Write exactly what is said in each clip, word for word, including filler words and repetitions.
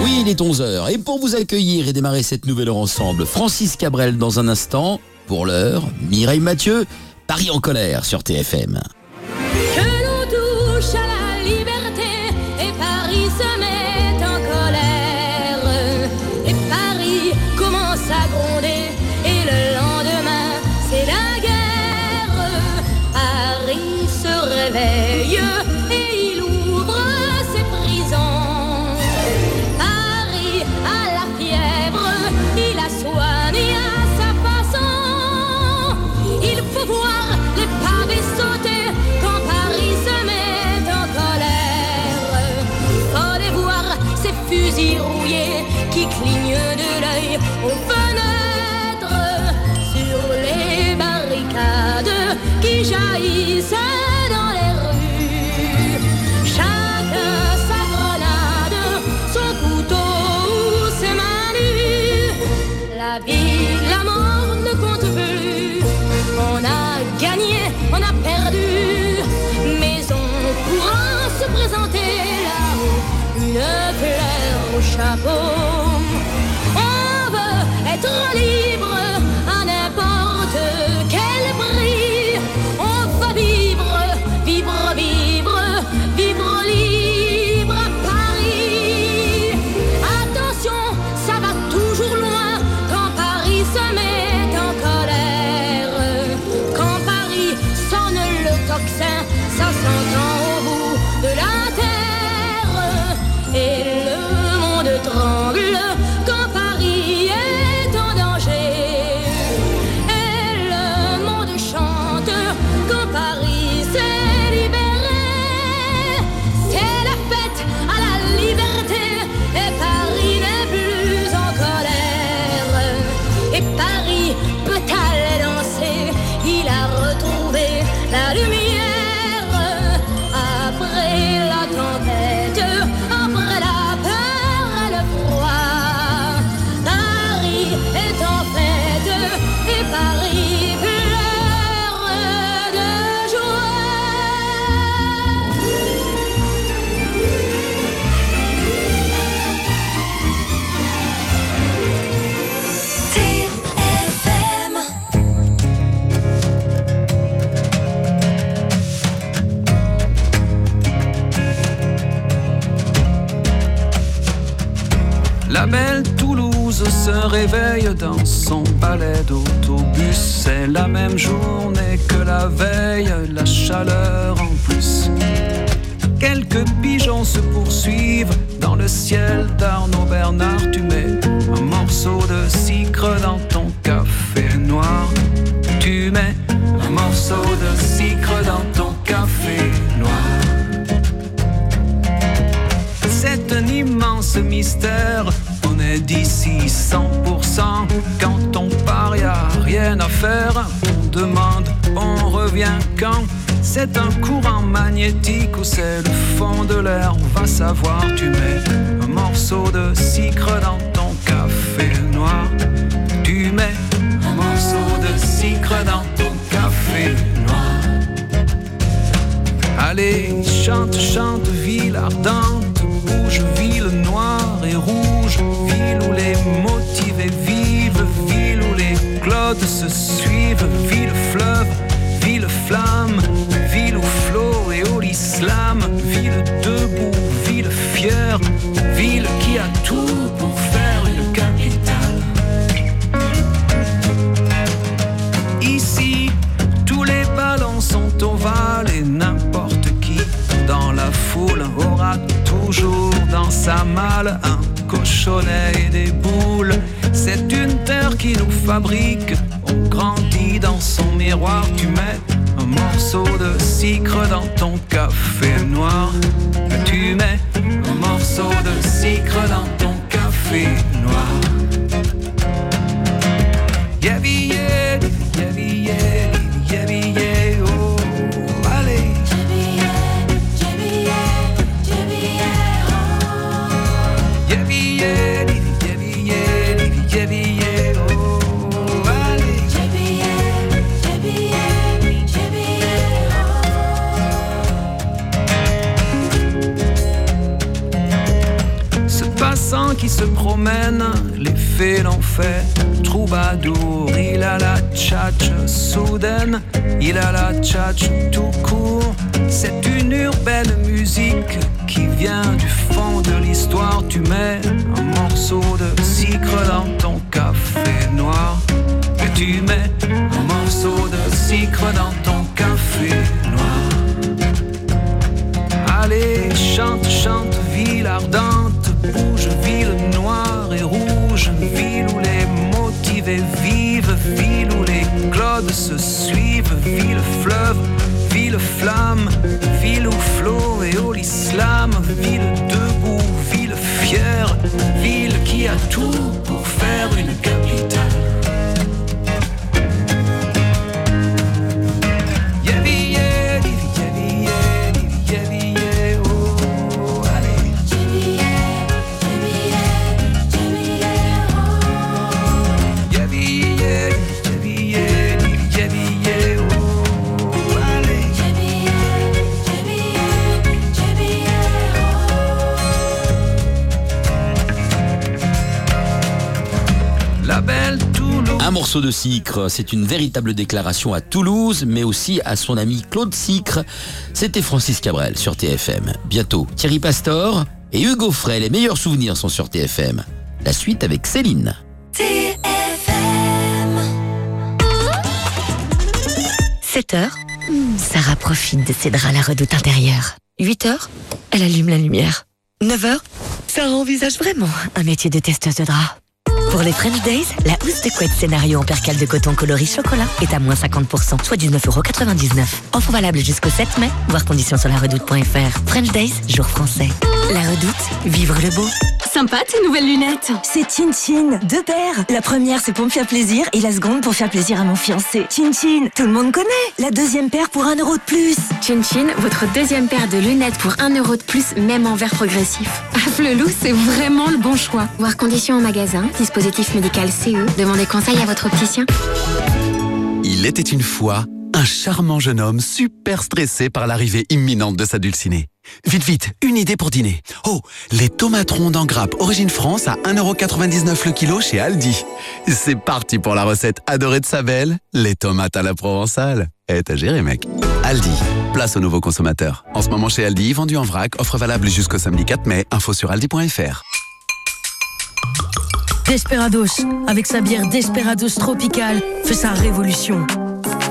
Oui, il est onze heures. Et pour vous accueillir et démarrer cette nouvelle heure ensemble, Francis Cabrel dans un instant. Pour l'heure, Mireille Mathieu, Paris en colère sur T F M. Que l'on touche à la liberté et Paris se met en colère. Et Paris commence à gronder et le lendemain, c'est la guerre. Paris se réveille et il ouvre ses prisons. Paris a la fièvre, il la soigne à sa façon. Il faut voir les pavés sauter quand Paris se met en colère. Faut voir ces fusils rouillés qui clignent de l'œil aux fenêtres, sur les barricades qui jaillissent dans les rues. Chacun sa grenade, son couteau ou ses mains nues. La vie, la mort ne compte plus. On a gagné, on a perdu, mais on pourra se présenter là-haut, une fleur au chapeau. On veut être libre à n'importe quel prix. On va vivre, vivre, vivre, vivre libre à Paris. Attention, ça va toujours loin quand Paris se met en colère. Quand Paris sonne le tocsin, ça s'entend au bout de la terre. Et le monde tremble quand Paris est en danger. Et le monde chante quand Paris s'est libéré. C'est la fête à la liberté et Paris n'est plus en colère. Et Paris peut aller danser, il a retrouvé la lumière. Après la tempête, après la peur et le froid, Paris est en fête et Paris pleure de joie. T F M. La belle Toulouse se réveille dans son palais d'autobus. C'est la même journée que la veille, la chaleur en plus. Quelques pigeons se poursuivent dans le ciel d'Arnaud Bernard. Tu mets un morceau de sucre dans ton café noir. Tu mets un morceau de sucre dans ton café noir. C'est un immense mystère. On est d'ici cent pour cent. Quand on part, y a rien à faire. On demande, on revient quand. C'est un courant magnétique ou c'est le fond de l'air. On va savoir, tu mets un morceau de sucre dans ton café noir. Tu mets un morceau de sucre dans ton café noir. Allez, chante, chante, ville ardente. Bouge, ville noire et rouge. Ville où les motivés vivent. Ville où les clodes se suivent. Ville fleuve, ville flamme. Ville où flot et où l'islam. Ville debout, ville fière. Ville qui a tout pour faire une capitale. Ici, tous les ballons sont ovales et n'importe qui dans la foule aura toujours dans sa malle un cochonnet et des boules. C'est une terre qui nous fabrique. On grandit dans son miroir. Tu mets un morceau de sucre dans ton café noir. Tu mets un morceau de sucre dans ton café noir. Yeah, yeah, yeah, yeah, yeah, yeah, oh, allez. passant qui se promène, les fées l'ont fait. Troubadour, il a la tchatche soudaine, il a la tchatche tout court. C'est une urbaine musique qui vient du fond de l'histoire. Tu mets un morceau de sucre dans ton café noir, et tu mets un morceau de sucre dans ton café noir. Allez, chante, chante, ville ardente, bouge, ville noire et rouge, ville où les motivés vivent, ville où les clodes se suivent, ville fleuve, ville flamme, ville où flot et au l'islam, ville debout, ville fière, ville qui a tout pour faire une capitale. Un morceau de Sicre, c'est une véritable déclaration à Toulouse, mais aussi à son ami Claude Sicre. C'était Francis Cabrel sur T F M. Bientôt, Thierry Pastor et Hugo Frey. Les meilleurs souvenirs sont sur T F M. La suite avec Céline. T F M. sept heures, Sarah profite de ses draps à la redoute intérieure. huit heures, elle allume la lumière. neuf heures, Sarah envisage vraiment un métier de testeuse de draps. Pour les French Days, la housse de couette scénario en percale de coton coloris chocolat est à moins cinquante pour cent, soit dix-neuf euros quatre-vingt-dix-neuf. Offre valable jusqu'au sept mai, voir conditions sur la redoute point f r. French Days, jour français. La redoute, vivre le beau. Sympa tes nouvelles lunettes. C'est Chin Chin, deux paires. La première c'est pour me faire plaisir et la seconde pour faire plaisir à mon fiancé. Chin Chin, tout le monde connaît. La deuxième paire pour un euro de plus. Chin Chin, votre deuxième paire de lunettes pour un euro de plus, même en verre progressif. À Flelou, c'est vraiment le bon choix. Voir conditions en magasin, dispositif médical C E. Demandez conseil à votre opticien. Il était une fois un charmant jeune homme super stressé par l'arrivée imminente de sa dulcinée. Vite, vite, une idée pour dîner. Oh, les tomates rondes en grappe origine France à un euro quatre-vingt-dix-neuf le kilo chez Aldi. C'est parti pour la recette adorée de sa belle, les tomates à la provençale. Eh, t'as géré, mec. Aldi, place aux nouveaux consommateurs. En ce moment chez Aldi, vendu en vrac, offre valable jusqu'au samedi quatre mai. Info sur aldi point f r. Desperados, avec sa bière Desperados Tropical, fait sa révolution. Pourquoi ?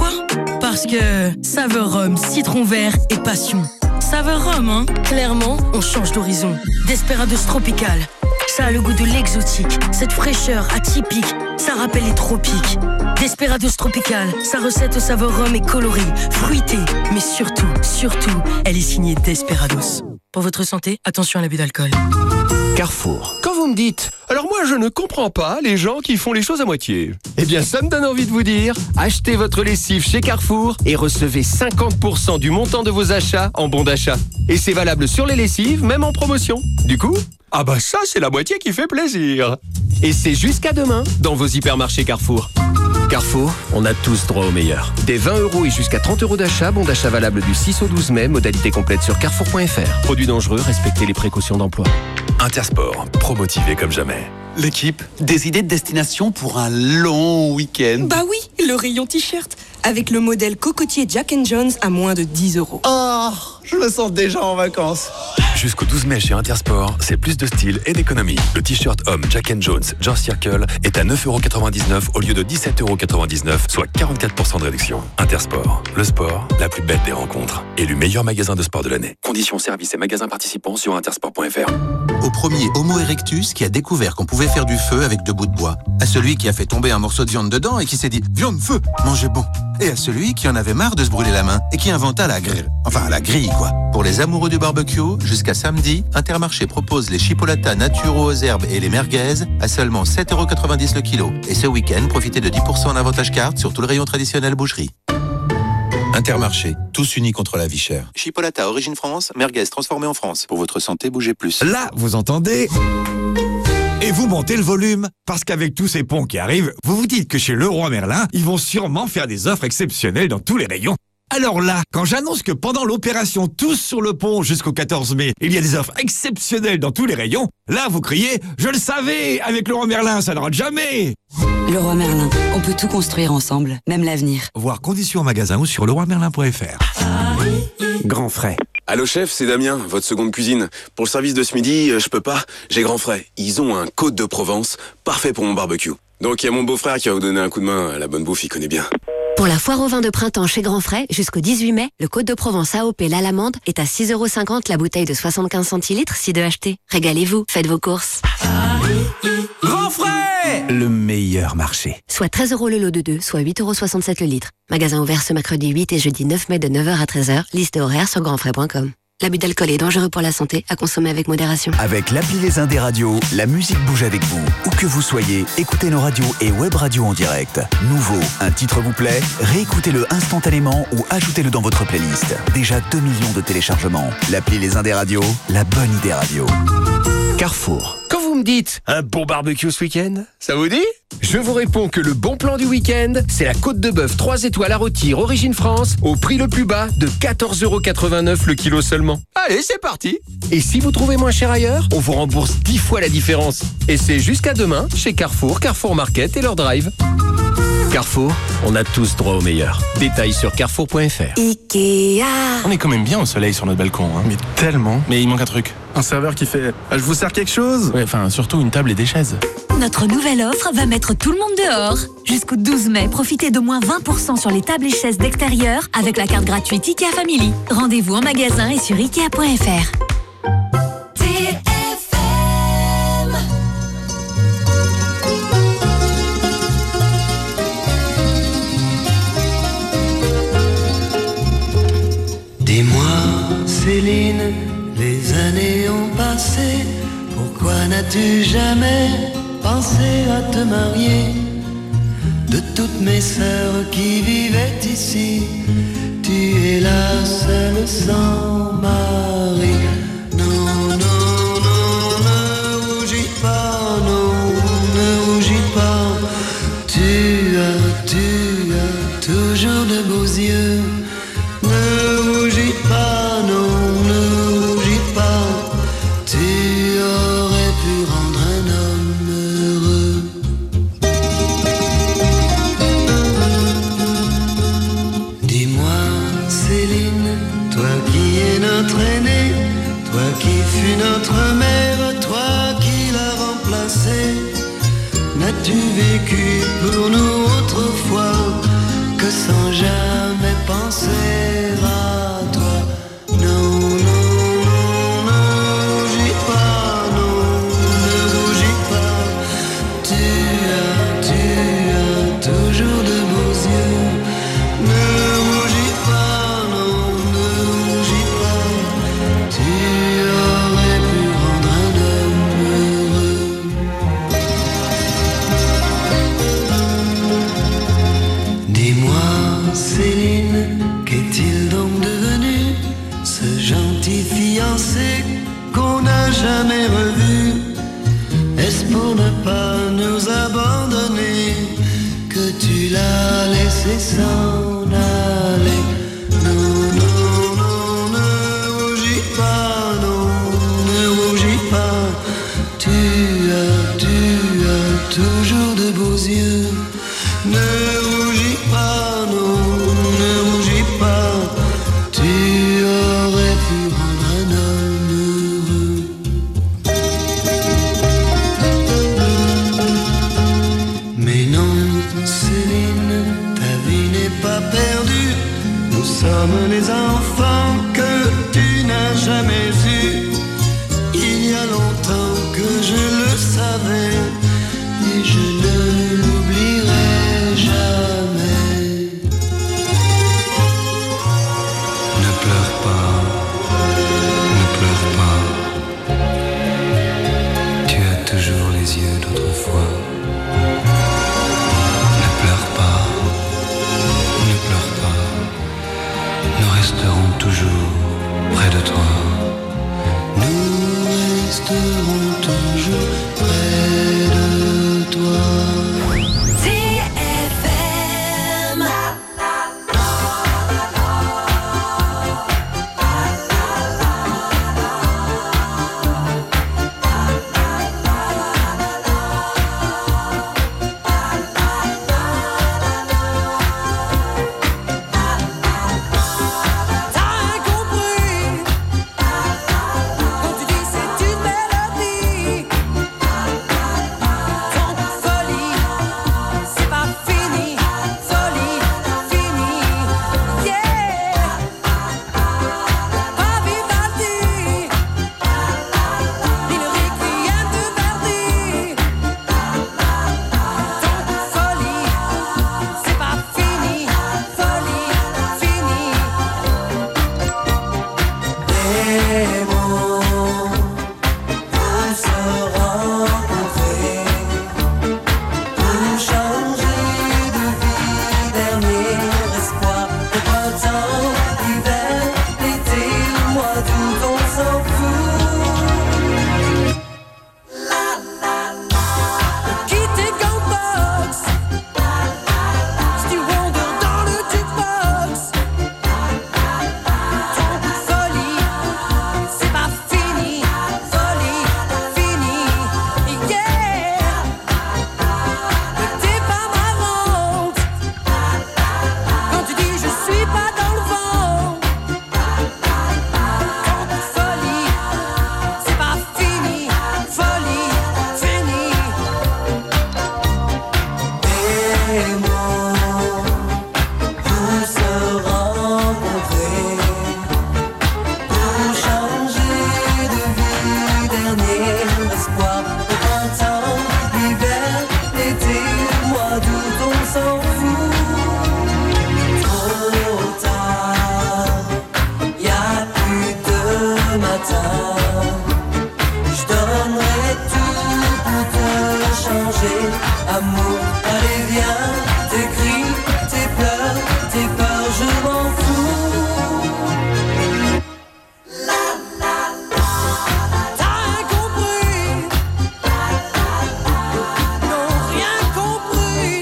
Parce que saveur rhum, citron vert et passion. Saveur rhum, hein ? Clairement, on change d'horizon. Desperados Tropical, ça a le goût de l'exotique. Cette fraîcheur atypique, ça rappelle les tropiques. Desperados Tropical, sa recette au saveur rhum est colorée, fruitée, mais surtout, surtout, elle est signée Desperados. Pour votre santé, attention à l'abus d'alcool. Carrefour. Quand vous me dites « Alors moi je ne comprends pas les gens qui font les choses à moitié », eh bien ça me donne envie de vous dire « Achetez votre lessive chez Carrefour et recevez cinquante pour cent du montant de vos achats en bon d'achat. Et c'est valable sur les lessives, même en promotion. Du coup, ah bah ça c'est la moitié qui fait plaisir. Et c'est jusqu'à demain dans vos hypermarchés Carrefour. Carrefour, on a tous droit au meilleur. Des vingt euros et jusqu'à trente euros d'achat, bon d'achat valable du six au douze mai, modalité complète sur carrefour point f r. Produits dangereux, respectez les précautions d'emploi. Intersport, pro-motivé comme jamais. L'équipe, des idées de destination pour un long week-end. Bah oui, le rayon t-shirt, avec le modèle cocotier Jack and Jones à moins de dix euros. Oh, je me sens déjà en vacances. Jusqu'au douze mai chez Intersport, c'est plus de style et d'économie. Le t-shirt homme Jack and Jones George Circle est à neuf euros quatre-vingt-dix-neuf au lieu de dix-sept euros quatre-vingt-dix-neuf, soit quarante-quatre pour cent de réduction. Intersport, le sport, la plus belle des rencontres. Élu meilleur magasin de sport de l'année. Conditions, services et magasins participants sur intersport point f r. Au premier Homo erectus qui a découvert qu'on pouvait faire du feu avec deux bouts de bois. À celui qui a fait tomber un morceau de viande dedans et qui s'est dit « Viande, feu, mangez bon ». Et à celui qui en avait marre de se brûler la main et qui inventa la grille. Enfin, la grille, quoi. Pour les amoureux du barbecue, jusqu'à samedi, Intermarché propose les chipolatas naturaux aux herbes et les merguez à seulement sept euros quatre-vingt-dix le kilo. Et ce week-end, profitez de dix pour cent en avantage carte sur tout le rayon traditionnel boucherie. Intermarché, tous unis contre la vie chère. Chipolata origine France, merguez transformée en France. Pour votre santé, bougez plus. Là, vous entendez ? Et vous montez le volume, parce qu'avec tous ces ponts qui arrivent, vous vous dites que chez Leroy Merlin, ils vont sûrement faire des offres exceptionnelles dans tous les rayons. Alors là, quand j'annonce que pendant l'opération Tous sur le pont jusqu'au quatorze mai, il y a des offres exceptionnelles dans tous les rayons, là vous criez « Je le savais, avec Leroy Merlin, ça ne rate jamais !» Leroy Merlin, on peut tout construire ensemble, même l'avenir. Voir conditions en magasin ou sur leroy merlin point f r. Grand frais. Allô chef, c'est Damien, votre seconde cuisine. Pour le service de ce midi, euh, je peux pas, j'ai grand frais. Ils ont un Côte de Provence, parfait pour mon barbecue. Donc il y a mon beau-frère qui va vous donner un coup de main, la bonne bouffe, il connaît bien. Pour la foire au vin de printemps chez Grand Frais, jusqu'au dix-huit mai, le Côte de Provence A O P l'Alamande est à six euros cinquante la bouteille de soixante-quinze centilitres, si deux achetés. Régalez-vous, faites vos courses. Grand Frais, le meilleur marché. Soit treize euros le lot de deux, soit huit euros soixante-sept le litre. Magasin ouvert ce mercredi huit et jeudi neuf mai de neuf heures à treize heures. Liste et horaire sur grandfrais point com. L'abus d'alcool est dangereux pour la santé, à consommer avec modération. Avec l'appli Les Indés Radio, la musique bouge avec vous. Où que vous soyez, écoutez nos radios et web radios en direct. Nouveau, un titre vous plaît? Réécoutez-le instantanément ou ajoutez-le dans votre playlist. Déjà deux millions de téléchargements. L'appli Les Indés Radio, la bonne idée radio. Carrefour. Quand vous me dites un bon barbecue ce week-end, ça vous dit? Je vous réponds que le bon plan du week-end, c'est la côte de bœuf trois étoiles à rôtir Origine France au prix le plus bas de quatorze euros quatre-vingt-neuf le kilo seulement. Allez, c'est parti. Et si vous trouvez moins cher ailleurs, on vous rembourse dix fois la différence. Et c'est jusqu'à demain chez Carrefour, Carrefour Market et leur drive. Carrefour, on a tous droit au meilleur. Détails sur carrefour point f r. Ikea. On est quand même bien au soleil sur notre balcon, hein. Mais tellement. Mais il manque un truc. Un serveur qui fait ah, « Je vous sers quelque chose ?» Ouais, enfin, surtout une table et des chaises. Notre nouvelle offre va mettre tout le monde dehors. Jusqu'au douze mai, profitez d'au moins vingt pour cent sur les tables et chaises d'extérieur avec la carte gratuite Ikea Family. Rendez-vous en magasin et sur ikea point f r. Dis-moi, Céline, les années ont passé. Pourquoi n'as-tu jamais pensé à te marier? De toutes mes sœurs qui vivaient ici, tu es la seule sans mari. Non, non, non, ne rougis pas, non, ne rougis pas. Tu as, tu as toujours de beaux yeux. Ne rougis pas, non, ne rougis pas. Tu aurais pu rendre un homme heureux. Dis-moi, Céline, toi qui es notre aînée, toi qui fus notre mère, toi qui l'as remplacée, n'as-tu vécu pour nous autrefois que sans jamais penser à toi? Non, non, non, ne rougis pas, non, ne rougis pas. Tu as, tu as toujours de beaux yeux. Ne rougis pas, non, ne rougis pas. Tu aurais pu rendre un homme heureux. Dis-moi, Céline, qu'est-il donc devenu, ce gentil fiancé qu'on n'a jamais revu? Est-ce pour ne pas nous abandonner que tu l'as laissé s'en aller? Non, non, non, ne rougis pas, non, ne rougis pas. Tu as, tu as toujours de beaux yeux. Ne rougis pas, non, ne rougis pas. Tu aurais pu rendre un homme heureux. Mais non, Céline, ta vie n'est pas perdue. Nous sommes les enfants que tu n'as jamais eus. Il y a longtemps que je le savais et je ne l'oublierai jamais. Ne pleure pas, ne pleure pas. Tu as toujours les yeux d'autrefois. Ne pleure pas, ne pleure pas. Nous resterons toujours près de toi. Nous resterons toujours près de toi. T F M. Amour, allez viens, tes cris, tes pleurs, tes peurs, je m'en fous. La la la, t'as rien compris. La la la, non rien compris.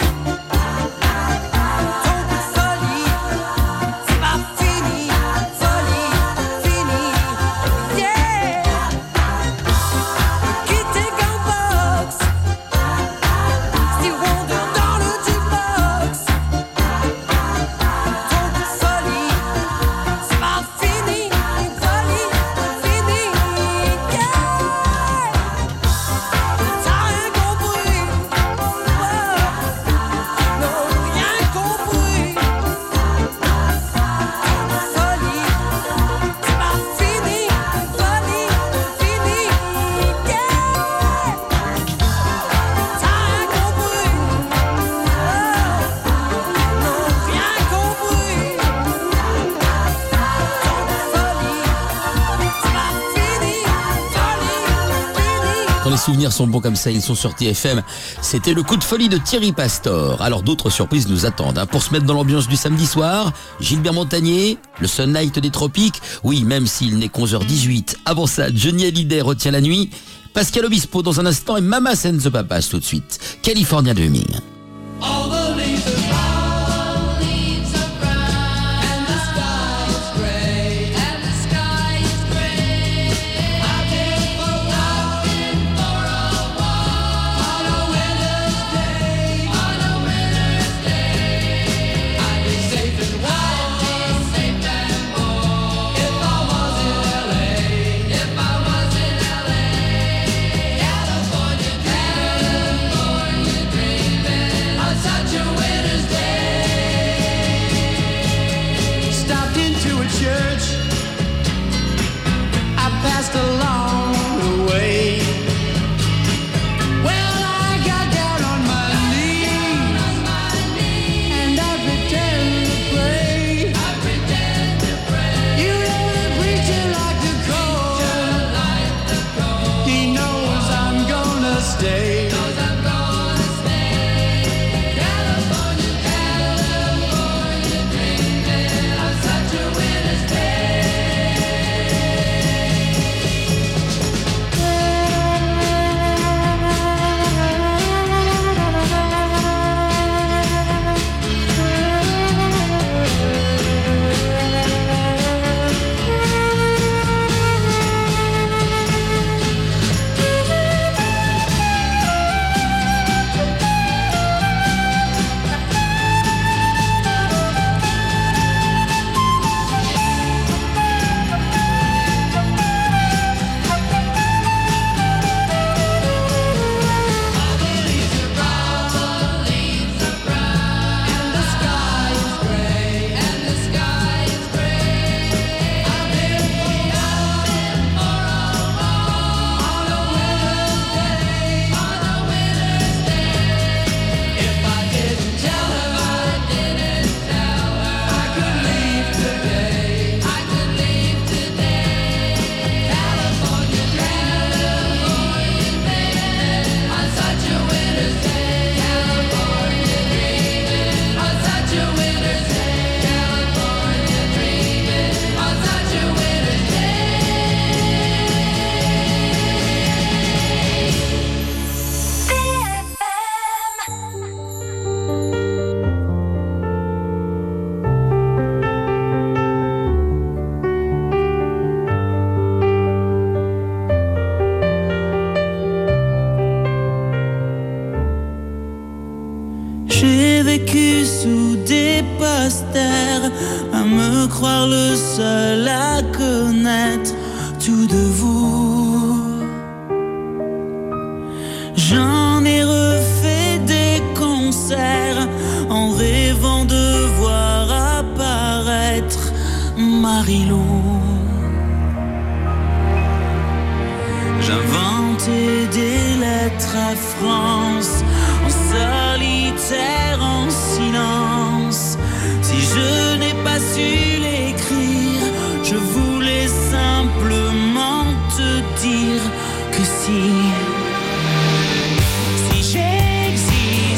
Ton coup de folie, c'est pas fini. Folie, fini, yeah. Quitter Gunbox, Stevie Wonder dans le jukebox. Ton coup de folie, c'est pas fini. Folie, fini, yeah. T'as rien compris, non rien compris. Folie, c'est pas fini. Folie, fini, yeah. T'as rien compris, non rien compris. Quand les souvenirs sont bons comme ça, ils sont sur T F M. C'était le coup de folie de Thierry Pastor. Alors d'autres surprises nous attendent. Hein. Pour se mettre dans l'ambiance du samedi soir, Gilbert Montagnier, le Sunlight des Tropiques. Oui, même s'il n'est qu'onze heures dix-huit. Avant ça, Johnny Hallyday retient la nuit. Pascal Obispo dans un instant et Mama Send the Papas tout de suite. California Dreaming. All the leaves are brown, leaves are brown, and the sky is gray, and the sky is gray. I've been for a walk, been for a walk on a winter's day, on a winter's day. I'd be safe and warm, safe and warm if I was in L A, if I was in L A. California dreaming, California dreaming on such a winter's day. Stopped into a church, I passed along the way. Well, I got down on my knees, and I pretend to pray. I pretend to pray. You know the preacher like the cold. He knows I'm gonna stay. Knows I'm gonna stay. California, California dreaming on such a winter's day. J'ai vécu sous des posters, à me croire le seul à connaître tout de vous. J'en ai refait des concerts en rêvant de voir apparaître Marie-Lou. J'inventais des lettres à France en solitaire, en silence. Si je n'ai pas su l'écrire, je voulais simplement te dire que si, si j'existe.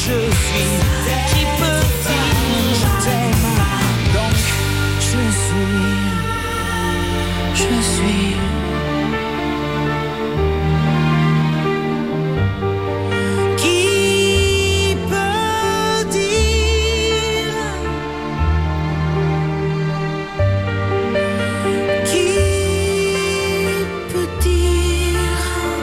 je suis. Qui peut dire je t'aime? Donc je suis, je suis. Qui peut dire? Qui peut dire?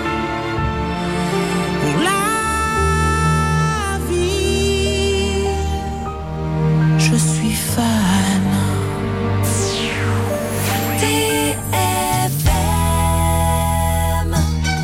Pour la vie, je suis fan. T F M.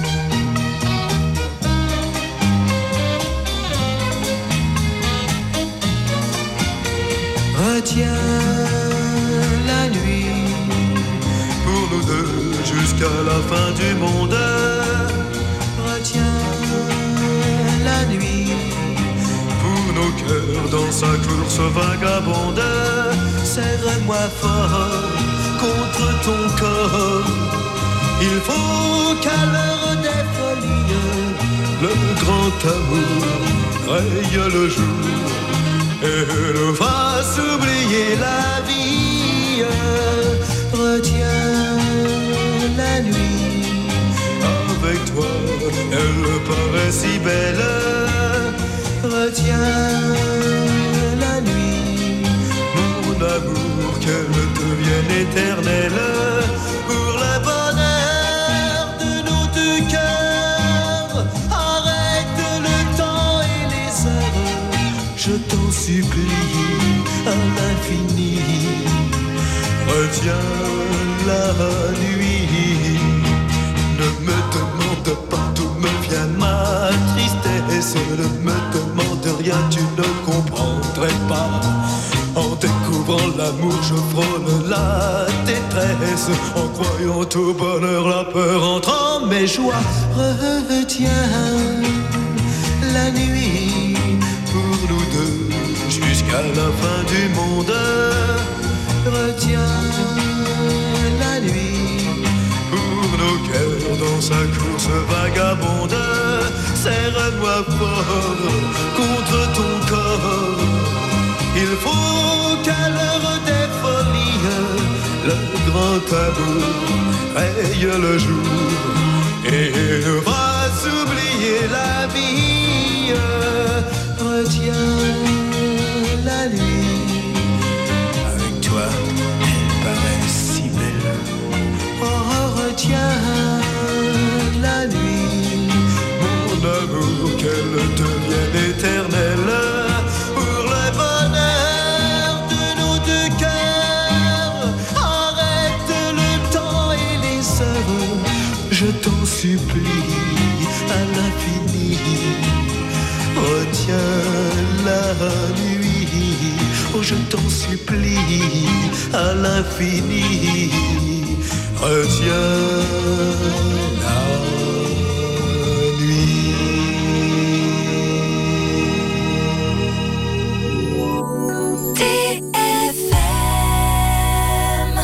Retiens la nuit pour nous deux jusqu'à la fin du monde. Retiens la nuit pour nos cœurs dans sa course vagabonde. Serre-moi fort contre ton corps. Il faut qu'à l'heure des folies, le grand amour raye le jour et nous fasse oublier la vie. Retiens la nuit, avec toi elle paraît si belle. Retiens la nuit, mon amour, qu'elle devienne éternelle. Pour le bonheur de nos deux cœurs, arrête le temps et les heures, je t'en supplie à l'infini. Retiens la nuit, ne me demande pas d'où me vient ma tristesse. Ne me demande rien, tu ne comprendrais pas. En découvrant l'amour, je frôle la détresse. En croyant au bonheur, la peur entre en mes joies. Retiens la nuit pour nous deux jusqu'à la fin du monde. Retiens la nuit pour nos cœurs dans sa course vagabonde. Serre-moi fort contre ton corps. Il faut qu'à l'heure des folies, le grand amour raye le jour et nous fasse oublier la vie. Retiens la nuit, avec toi elle paraît si belle. Oh, retiens la nuit, mon amour, qu'elle devienne éternelle. Pour le bonheur de nos deux cœurs, arrête le temps et les heures, je t'en supplie à l'infini. Retiens la nuit, oh je t'en supplie à l'infini. Retiens la nuit. T F M.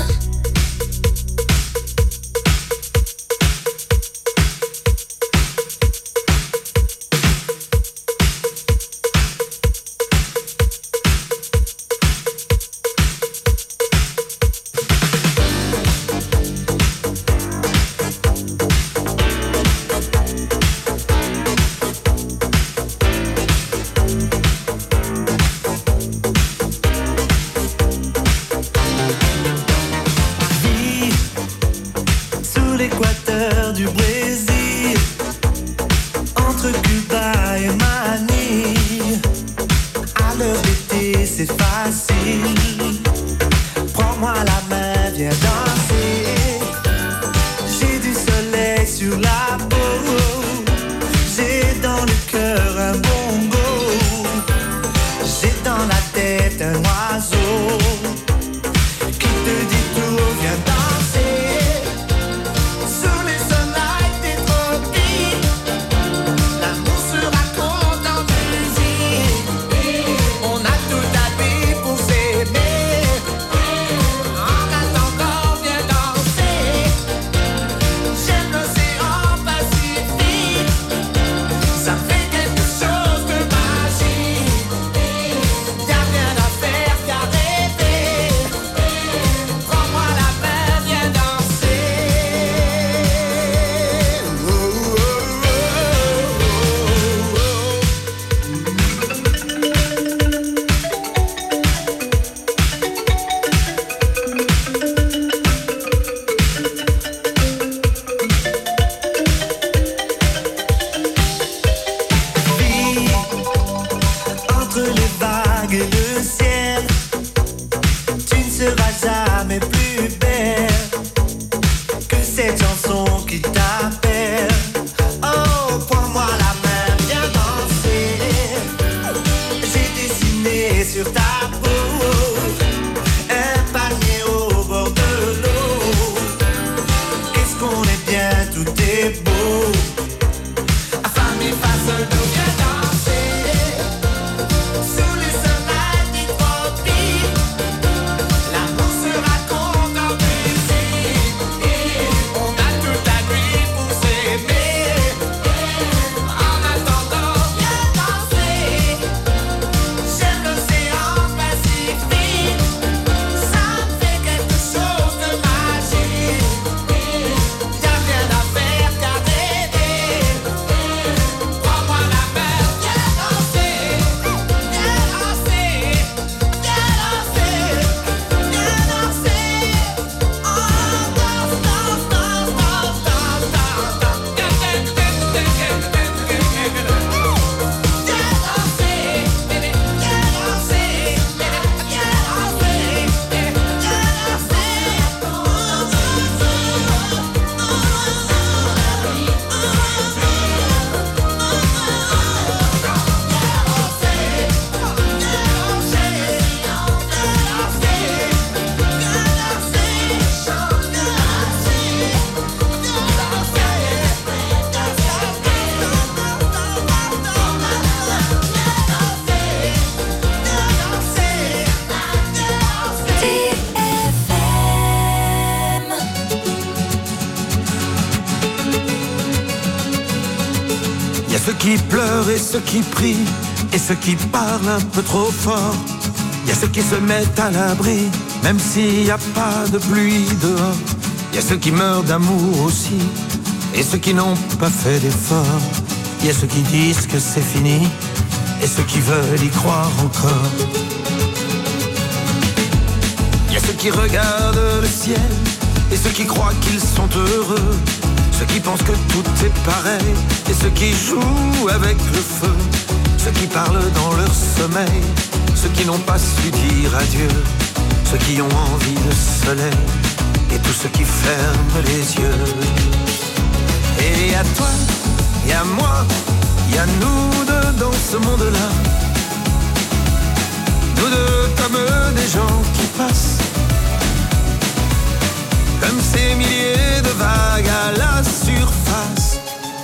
On a tout à vivre pour s'aimer. vagues et le ciel. Tu ne seras jamais plus belle que cette chanson qui t'appelle. Oh, prends-moi la main, viens danser. J'ai dessiné sur ta peau un panier au bord de l'eau. Qu'est-ce qu'on est bien, tout est beau. Femme et face d'eau, viens danser sous le soleil des tropiques. L'amour se raconte en musique. On a toute la nuit pour s'aimer. En attendant, viens danser. J'aime l'océan Pacifique. Ça me fait quelque chose de magique. Y'a rien à faire qu'à rêver. Prends-moi la main, viens danser. Viens danser. Viens danser. Viens danser. Oh, danse, danse, danse, danse, danse, danse, danse. Viens danser. Viens danser. Viens Il y a ceux qui pleurent et ceux qui prient, et ceux qui parlent un peu trop fort. Il y a ceux qui se mettent à l'abri, même s'il n'y a pas de pluie dehors. Il y a ceux qui meurent d'amour aussi, et ceux qui n'ont pas fait d'effort. Il y a ceux qui disent que c'est fini, et ceux qui veulent y croire encore. Il y a ceux qui regardent le ciel, et ceux qui croient qu'ils sont heureux. Ceux qui pensent que tout est pareil, et ceux qui jouent avec le feu. Ceux qui parlent dans leur sommeil, ceux qui n'ont pas su dire adieu. Ceux qui ont envie de soleil, et tous ceux qui ferment les yeux. Et y a toi, y a moi, y a nous deux dans ce monde-là. Nous deux comme des gens qui passent, comme ces milliers de vagues à la surface.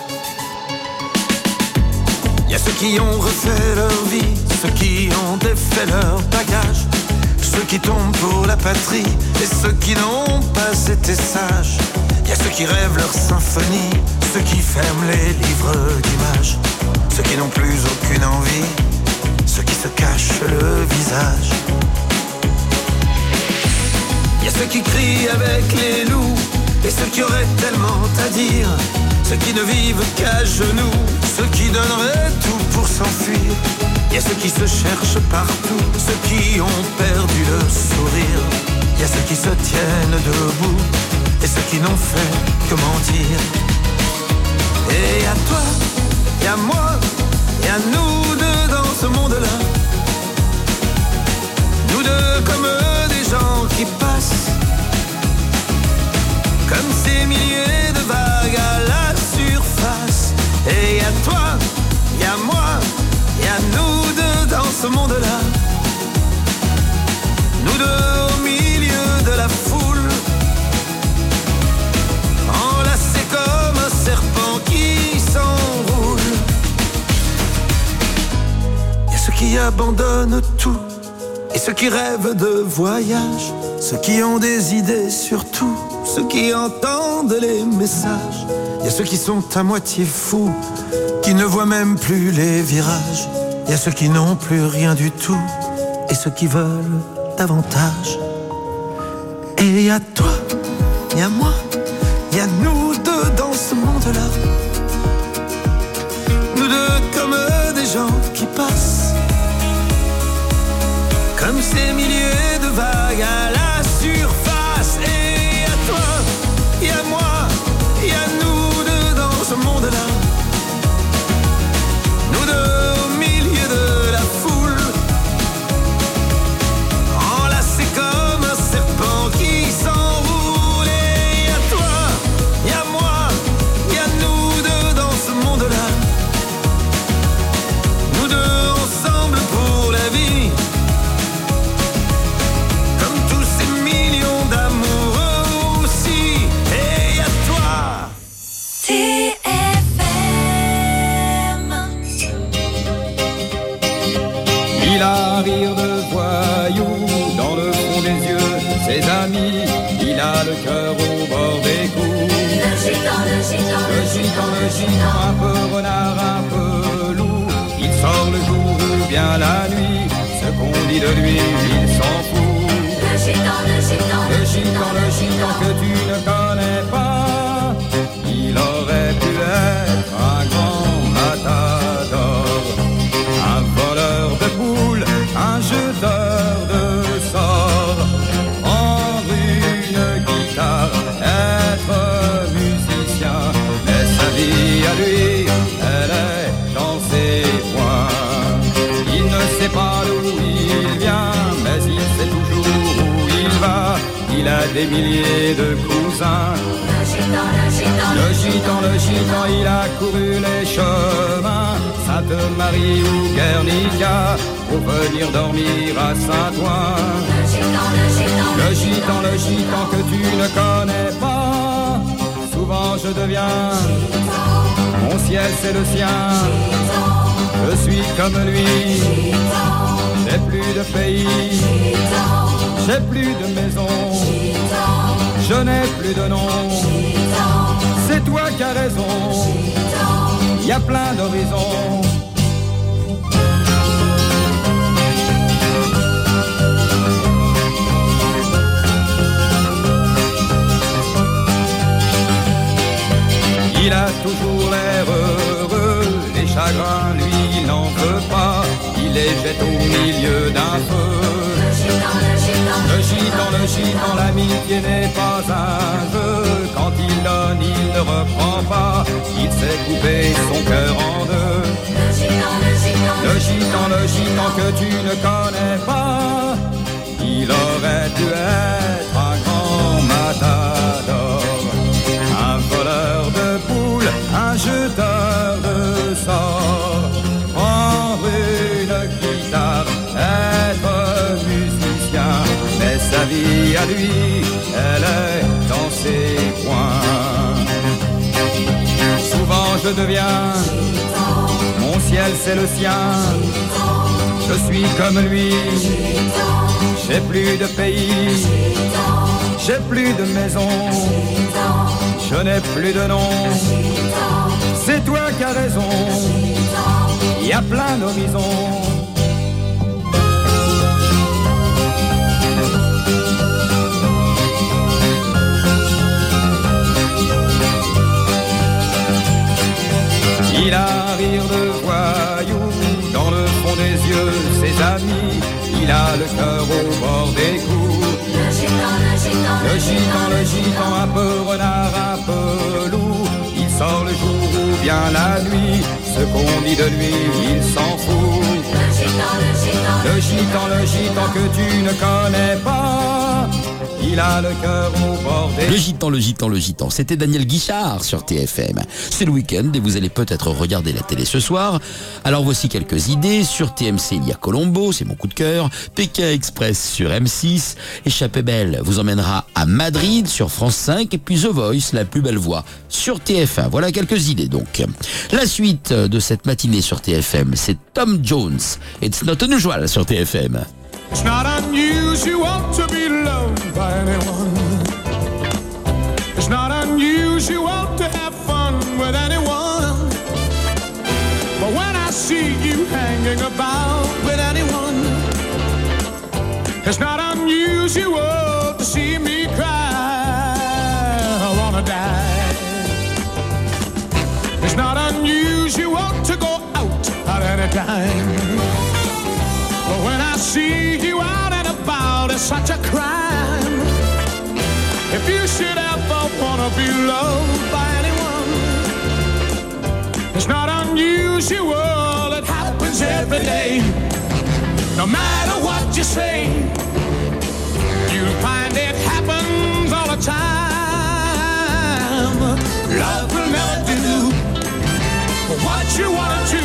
Il y a ceux qui ont refait leur vie, ceux qui ont défait leur bagage, ceux qui tombent pour la patrie et ceux qui n'ont pas été sages. Il y a ceux qui rêvent leur symphonie, ceux qui ferment les livres d'images, ceux qui n'ont plus aucune envie, ceux qui se cachent le visage. Il y a ceux qui crient avec les loups, et ceux qui auraient tellement à dire, ceux qui ne vivent qu'à genoux, ceux qui donneraient tout pour s'enfuir. Il y a ceux qui se cherchent partout, ceux qui ont perdu le sourire. Il y a ceux qui se tiennent debout, et ceux qui n'ont fait que mentir. Et y a toi, y a moi, y a nous deux dans ce monde-là. Nous deux comme des gens qui passent, comme ces milliers de vagues à la surface. Et y a toi, y a moi, y a nous deux dans ce monde-là. Nous deux au milieu de la foule, enlacés comme un serpent qui s'enroule. Y a ceux qui abandonnent tout, et ceux qui rêvent de voyage, ceux qui ont des idées sur tout, ceux qui entendent les messages. Il y a ceux qui sont à moitié fous, qui ne voient même plus les virages. Il y a ceux qui n'ont plus rien du tout, et ceux qui veulent davantage. Et il y a toi, il y a moi, il y a nous deux dans ce monde-là. Nous deux comme des gens qui passent, comme ces milliers de vagues à la surface. Et à toi, et à moi, et à nous deux dans ce monde-là. Nous deux au milieu de la foule, Il a rire de voyou dans le fond des yeux, ses amis. Il a le cœur au bord des coups. Le gitan, le gitan, le gitan, le gitan, un peu renard, un peu loup. Il sort le jour ou bien la nuit. Ce qu'on dit de lui, il s'en fout. Le gitan, le gitan, le gitan, le gitan que tu ne connais pas. Il aurait pu être un grand matador, un voleur de poules, un jeteur de sorts, prendre une guitare, être musicien. Mais sa vie à lui, elle est dans ses poings. Il ne sait pas d'où il vient, mais il sait toujours où il va. Il a des milliers de cousins. Le gitan, le gitan, le gitan, le gitan, il a couru les chemins, Sainte-Marie ou Guernica, pour venir dormir à Saint-Ouen. Le gitan, le gitan, le gitan, le gitan que tu ne connais pas. Souvent je deviens gitan. Mon ciel c'est le sien. Gitan. Je suis comme lui. Gitan. J'ai plus de pays. Gitan. J'ai plus de maison. Gitan. Je n'ai plus de nom. Gitan. C'est toi qui as raison. Il y a plein d'horizons. Il a toujours l'air heureux, les chagrins, lui, il n'en veut pas. Il les jette au milieu d'un feu. Le gitan, le gitan, le gitan, le gitan, l'amitié n'est pas un jeu. Quand il donne, il ne reprend pas. Il sait couper son cœur en deux. Le gitan, le gitan, le gitan, le gitan que tu ne connais pas. Il aurait dû être un grand matador, un voleur de poules, un jeteur de sorts, prendre une guitare, être musicien. Mais sa vie à lui, elle est dans ses poings. Souvent je deviens gitan. Mon ciel c'est le sien. Gitan. Je suis comme lui. Gitan. J'ai plus de pays. Gitan. J'ai plus de maison. Gitan. Je n'ai plus de nom. Gitan. C'est toi qui as raison. Il y a plein d'horizons. Il a un rire de voyou dans le fond des yeux, ses amis. Il a le cœur au bord des coups. Le gitan, le gitan, le gitan, le gitan, un peu renard, un peu loup. Il sort le jour ou bien la nuit. Ce qu'on dit de lui, il s'en fout. Le gitan, le gitan, le gitan, le gitan que tu ne connais pas. Il a le cœur au bord des... Le gitan, le gitan, le gitan. C'était Daniel Guichard sur T F M. C'est le week-end et vous allez peut-être regarder la télé ce soir. Alors voici quelques idées. Sur T M C, il y a Colombo, c'est mon coup de cœur. Pékin Express sur M six. Échappée belle vous emmènera à Madrid sur France cinq. Et puis The Voice, la plus belle voix, sur T F un. Voilà quelques idées donc. La suite de cette matinée sur T F M, c'est Tom Jones. It's Not Unusual sur T F M. It's not unusual to be loved by anyone. It's not unusual to have fun with anyone. But when I see you hanging about with anyone, it's not unusual to see me cry. I wanna die. It's not unusual to go out at any time. But when I see you out and about, it's such a crime. If you should ever wanna be loved by anyone, it's not unusual, it happens every day. No matter what you say, you'll find it happens all the time. Love will never do what you wanna do.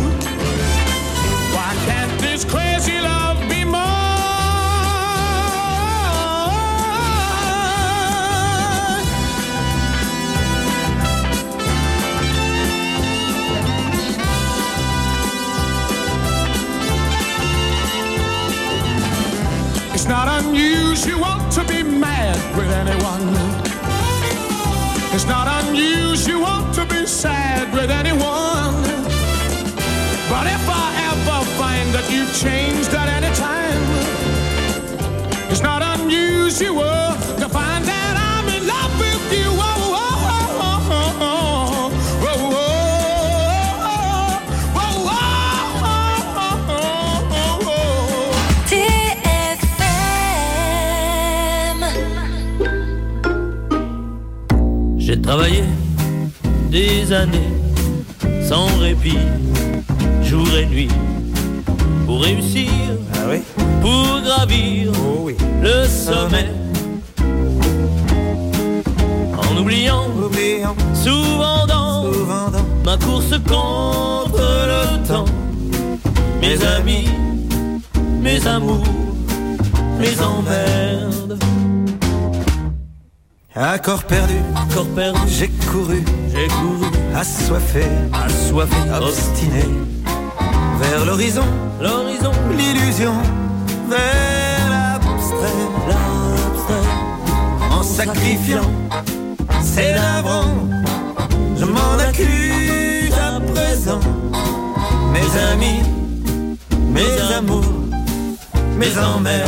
Why can't this crazy love be more? It's not unusual to be mad with anyone. It's not unusual to be sad with anyone. But if I ever find that you've changed at any time, it's not unusual to find that I'm in love with you. Oh, oh, oh, oh, oh, oh, oh, oh, oh, oh. T F M. J'ai travaillé des années sans répit, jour et nuit, pour réussir, ah oui, pour gravir oh oui. le sommet. En oubliant, oubliant souvent, dans souvent dans ma course contre le temps, mes amis, mes amours, mes emmerdes. Accord perdu, corps perdu, j'ai couru, j'ai couru, assoiffé, assoiffé, obstiné, vers l'horizon, l'horizon, l'illusion, vers l'abstrait, l'abstrait, en sacrifiant, c'est navrant, je m'en accuse à présent, mes amis, mes amours, mes emmerdes.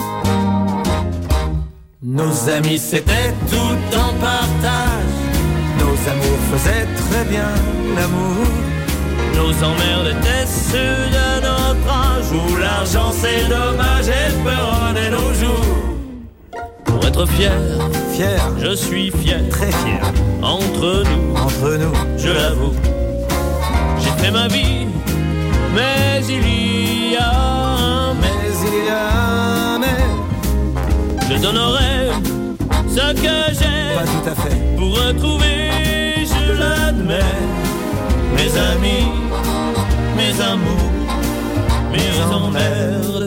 Nos amis c'était tout en partage, nos amours faisaient très bien l'amour, nos emmerdes étaient ceux de notre âge, où l'argent c'est dommage et peronne nos jours. Pour être fier, fier, je suis fier, très fier, entre nous, entre nous, je l'avoue, j'ai fait ma vie, mais il y a un mais, mais il y a un mais. Je donnerai ce que j'ai, pas tout à fait, pour retrouver, je l'admets, mes amis, mes amours, mes emmerdes.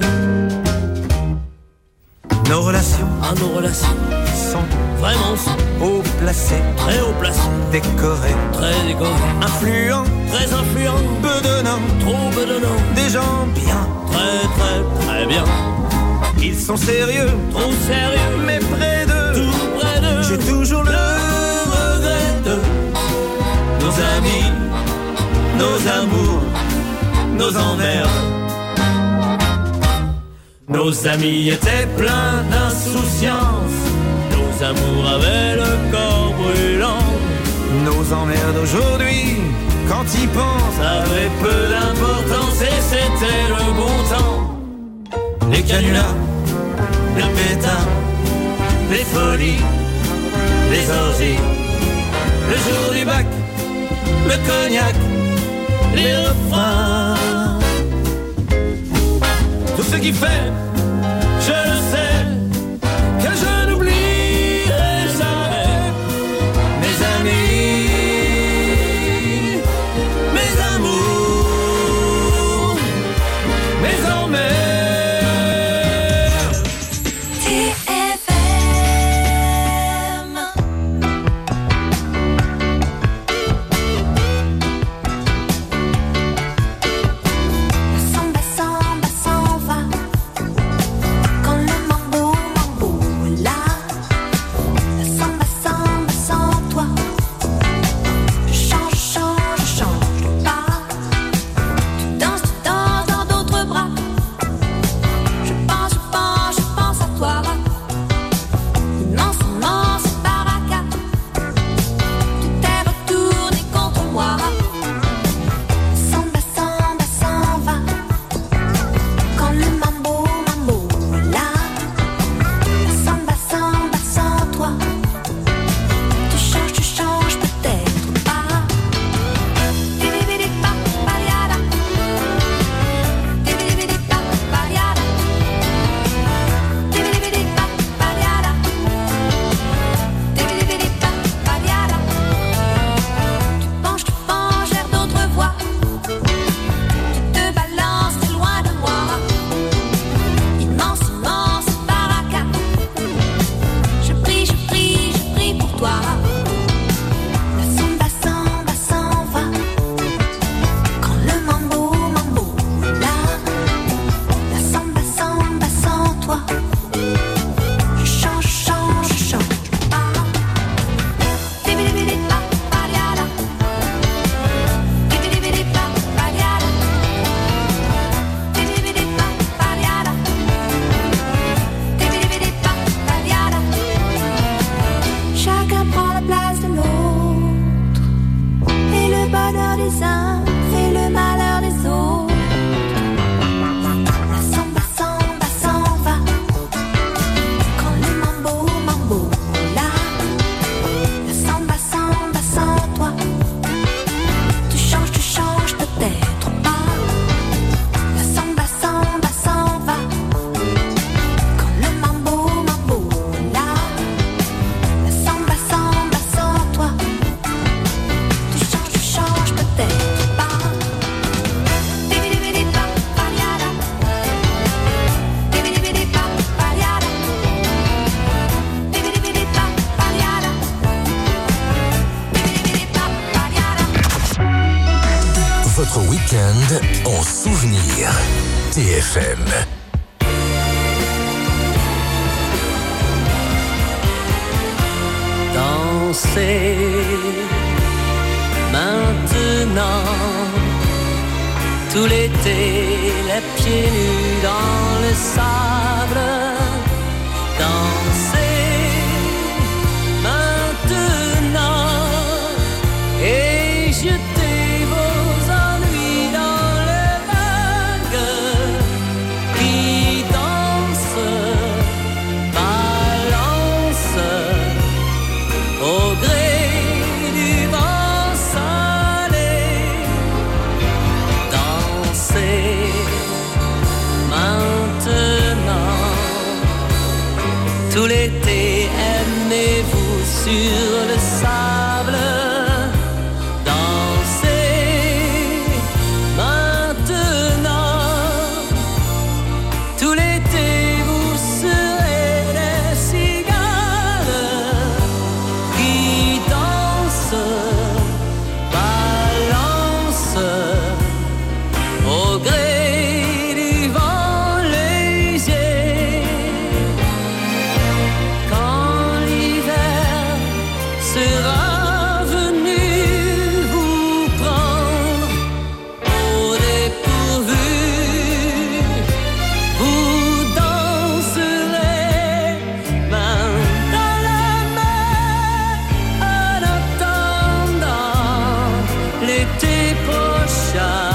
Nos relations, ah, nos relations sont vraiment sont haut placées, très haut placées, décorées, très décorées, influents, très influents, bedonnants, trop bedonnants, des gens bien, très très très bien. Ils sont sérieux, trop sérieux, mais près d'eux, tout près d'eux, j'ai toujours le regret de nos amis, nos amours, nos emmerdes. Nos amis étaient pleins d'insouciance, nos amours avaient le corps brûlant. Nos emmerdes aujourd'hui, quand ils pensent, avaient peu d'importance et c'était le bon temps. Les canulars, les pétards, les folies, les orgies, le jour du bac, le cognac, les refrains. Tout ce qui fait, je le sais, que je n'oublierai jamais mes amis, mes amours, mes emmerdes. Quand le week-end en souvenir. T F M. Danser maintenant, tout l'été, les pieds nus dans le sable. Danser maintenant et jeter vos ennuis dans les vagues qui dansent, balancent au gré du vent salé. Danser maintenant, tout l'été, aimez-vous sur le sable. Dansez maintenant, tout l'été, vous serez des cigales qui dansent, balancent au gré du vent léger. Quand l'hiver sera venu vous prendre au dépourvu, vous danserez main dans la main en attendant l'été prochain.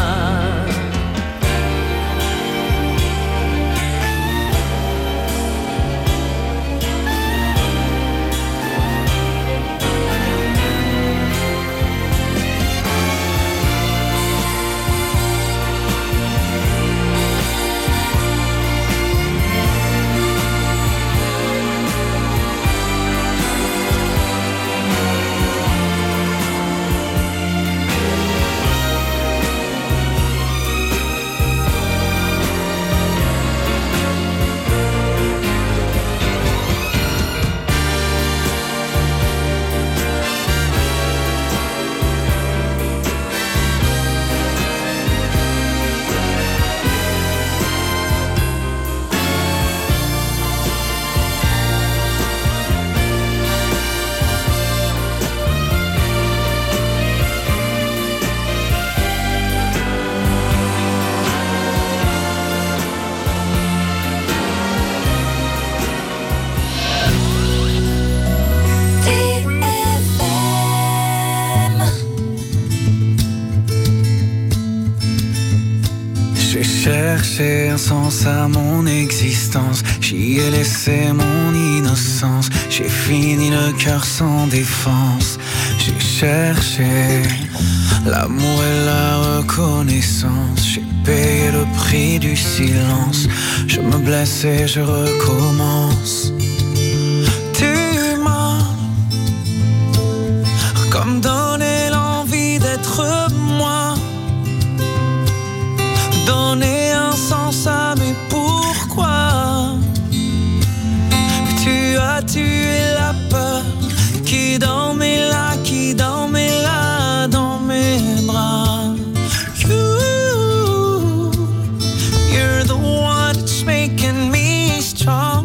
J'ai cherché un sens à mon existence, j'y ai laissé mon innocence, j'ai fini le cœur sans défense. J'ai cherché l'amour et la reconnaissance, j'ai payé le prix du silence, je me blesse et je recommence. Tu m'as comme donné l'envie d'être moi, donner un sens à mes pourquoi. Tu as tué la peur qui dormait là, qui dormait là dans mes bras. You, you're the one that's making me strong.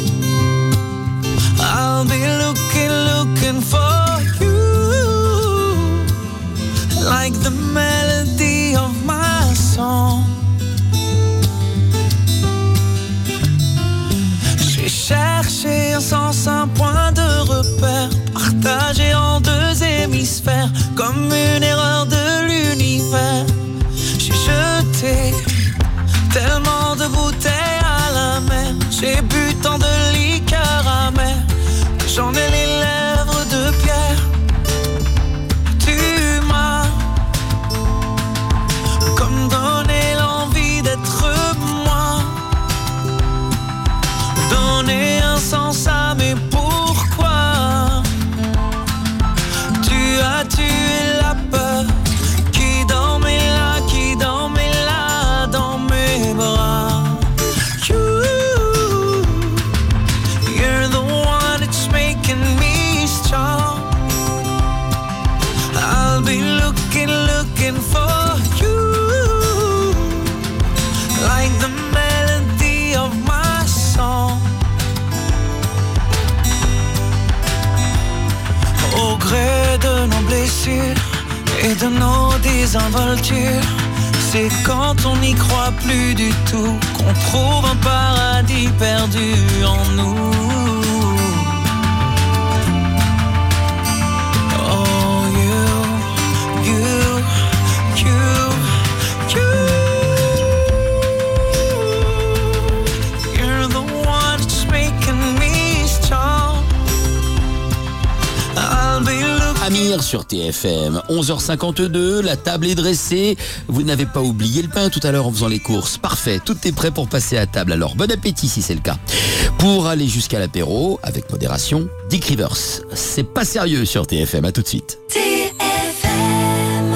I'll be looking, looking for you, like the melody of my song. J'ai cherché un sens, un point de repère, partagé en deux hémisphères, comme une erreur de l'univers. J'ai jeté tellement de bouteilles à la mer, j'ai bu tant de liqueur amère, que j'en ai les lèvres de pierre. Tu m'as comme donné l'envie d'être moi, donner un sens à mes pourquoi. Tu as tué la peur qui dormait là, qui dormait là dans mes bras. You, désinvolture. C'est quand on n'y croit plus du tout qu'on trouve un paradis perdu en nous. Oh, you, you, you, you. You're the one that's making me strong. I'll be looking. Amir sur T F M, onze heures cinquante-deux, la table est dressée. Vous n'avez pas oublié le pain tout à l'heure en faisant les courses. Parfait, tout est prêt pour passer à table. Alors bon appétit si c'est le cas. Pour aller jusqu'à l'apéro, avec modération, Dick Rivers. C'est pas sérieux sur T F M, à tout de suite. T F M.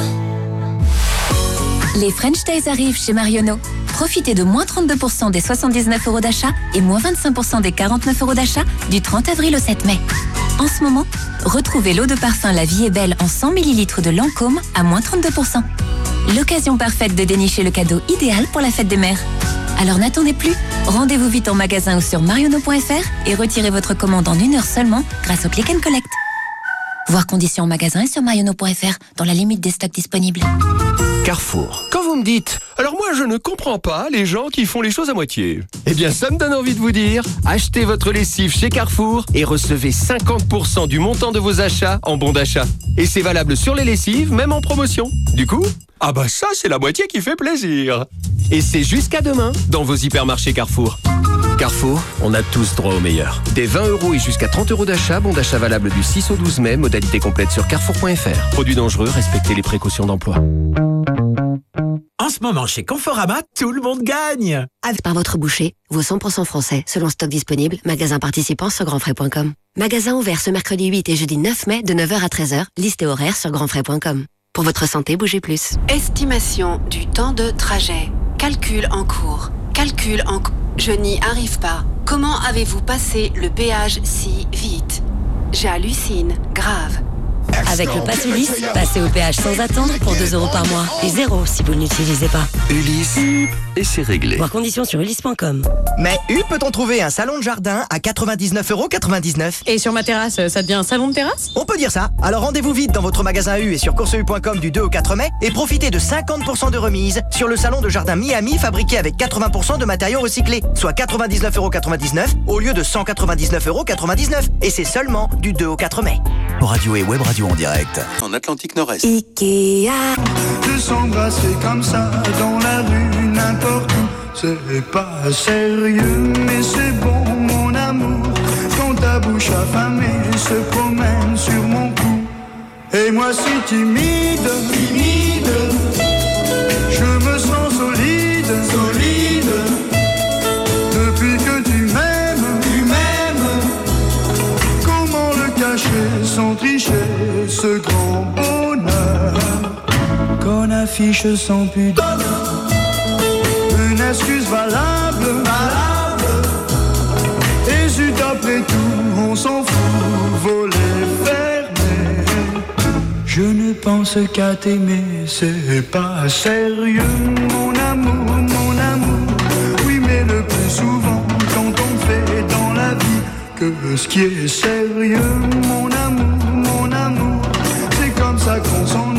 Les French Days arrivent chez Marionneau. Profitez de moins trente-deux pour cent des soixante-dix-neuf euros d'achat et moins vingt-cinq pour cent des quarante-neuf euros d'achat du trente avril au sept mai. En ce moment, retrouvez l'eau de parfum La Vie est Belle en cent millilitres de Lancôme à moins trente-deux pour cent. L'occasion parfaite de dénicher le cadeau idéal pour la fête des mères. Alors n'attendez plus, rendez-vous vite en magasin ou sur marionneau point f r et retirez votre commande en une heure seulement grâce au Click and Collect. Voir conditions en magasin et sur marionneau point f r dans la limite des stocks disponibles. Carrefour. Quand vous me dites, alors moi je ne comprends pas les gens qui font les choses à moitié. Eh bien ça me donne envie de vous dire, achetez votre lessive chez Carrefour et recevez cinquante pour cent du montant de vos achats en bon d'achat. Et c'est valable sur les lessives, même en promotion. Du coup, ah bah ça c'est la moitié qui fait plaisir. Et c'est jusqu'à demain dans vos hypermarchés Carrefour. Carrefour, on a tous droit au meilleur. Des vingt euros et jusqu'à trente euros d'achat, bon d'achat valable du six au douze mai, modalité complète sur carrefour point f r. Produits dangereux, respectez les précautions d'emploi. En ce moment, chez Conforama, tout le monde gagne. Par votre boucher, vos cent pour cent français, selon stock disponible, magasin participant sur grand frais point com. Magasin ouvert ce mercredi huit et jeudi neuf mai de neuf heures à treize heures, liste et horaire sur grand frais point com. Pour votre santé, bougez plus. Estimation du temps de trajet. Calcul en cours. Calcul en cours. Je n'y arrive pas. Comment avez-vous passé le péage si vite? J'hallucine. Grave. Avec le Pass Ulysse, passez au péage sans attendre pour deux euros par mois. Et zéro si vous ne l'utilisez pas. Ulysse, et c'est réglé. Voir conditions sur ulysse point com. Mais où peut-on trouver un salon de jardin à quatre-vingt-dix-neuf euros quatre-vingt-dix-neuf? Et sur ma terrasse, ça devient un salon de terrasse? On peut dire ça. Alors rendez-vous vite dans votre magasin U et sur course u point com du deux au quatre mai et profitez de cinquante pour cent de remise sur le salon de jardin Miami fabriqué avec quatre-vingts pour cent de matériaux recyclés, soit quatre-vingt-dix-neuf euros quatre-vingt-dix-neuf au lieu de cent quatre-vingt-dix-neuf euros quatre-vingt-dix-neuf. Et c'est seulement du deux au quatre mai. Radio et web radio en direct. En Atlantique Nord-Est. Ikea. De s'embrasser comme ça dans la rue, n'importe où, c'est pas sérieux, mais c'est bon mon amour. Quand ta bouche affamée se promène sur mon cou, et moi si timide, timide, je me sens solide, solide. Depuis que tu m'aimes, tu m'aimes. Comment le cacher sans tricher, ce grand bonheur qu'on affiche sans pudeur? Une excuse valable, valable. Et zut, après tout, on s'en fout, voler fermé. Je ne pense qu'à t'aimer, c'est pas sérieux, mon amour, mon amour. Oui, mais le plus souvent, quand on fait dans la vie que ce qui est sérieux, mon amour, mon amour, c'est comme ça qu'on s'en